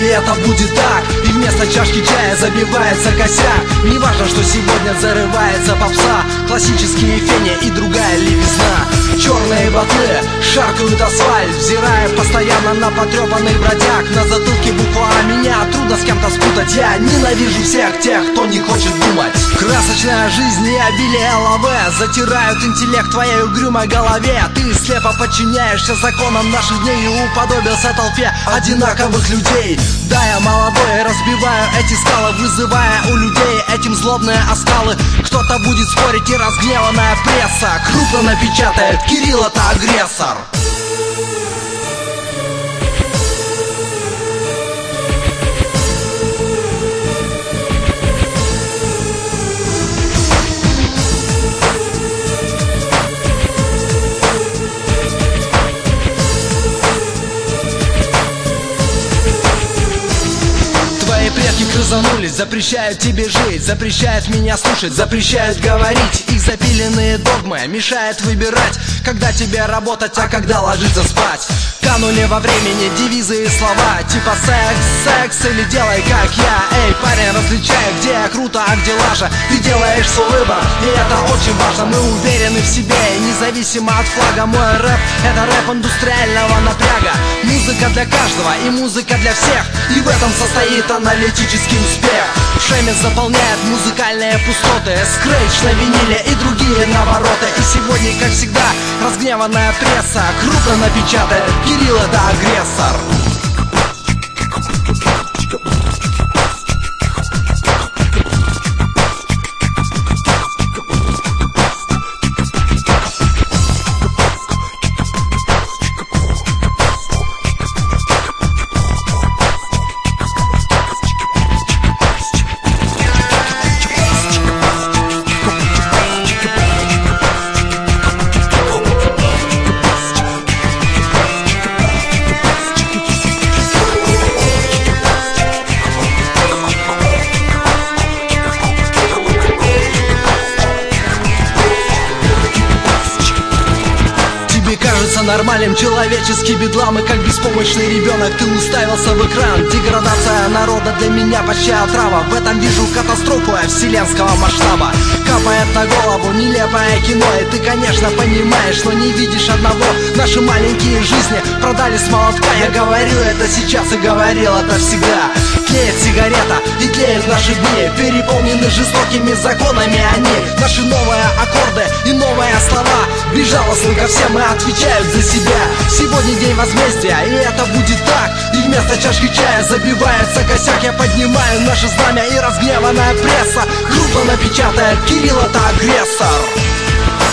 это будет так. И вместо чашки чая забивается косяк. Не важно, что сегодня зарывается попса, классические фени и другая левизна. Черные ботвы шаркают асфальт, взирая постоянно на потрепанный бродяг. На затылке буква А, меня трудно с кем-то спутать. Я ненавижу всех тех, кто не хочет думать. Красочная жизнь и обилие ЛВ затирают интеллект в твоей угрюмой голове. Ты слепо подчиняешься законам наших дней и уподобился толпе одинаковых людей. Да, я молодой, разбиваю эти скалы, вызывая у людей этим злобные оскалы. Кто-то будет спорить, и разгневанная пресса крупно напечатает: Кирилл — это агрессор. Предки крызанулись, запрещают тебе жить, запрещают меня слушать, запрещают говорить. Их запиленные догмы мешают выбирать, когда тебе работать, а когда ложиться спать. Канули во времени девизы и слова типа секс или делай как я. Эй, парень, различай, где я круто, а где лажа. Ты делаешь свой выбор, и это очень важно. Мы уверены в себе, независимо от флага. Мой рэп — это рэп индустриального напряга. Музыка для каждого и музыка для всех, и в этом состоит аналитический успех. Шеме заполняет музыкальные пустоты, скретч на виниле и другие навороты. И сегодня, как всегда, разгневанная пресса крупно напечатает: Кирилл — это агрессор. Нормальным человеческий бедлам, и как беспомощный ребенок ты уставился в экран. Деградация народа для меня почти отрава. В этом вижу катастрофу вселенского масштаба. Капает на голову нелепое кино, и ты, конечно, понимаешь, но не видишь одного: наши маленькие жизни продали с молотка. Я говорю это сейчас и говорил это всегда. Тлеет сигарета и тлеют наши дни, переполнены жестокими законами они. Наши новые аккорды и новые слова безжалостны ко всем и отвечают за себя. Сегодня день возмездия, и это будет так. И вместо чашки чая забивается косяк. Я поднимаю наше знамя, и разгневанная пресса крупно напечатает: Кирилл — это агрессор.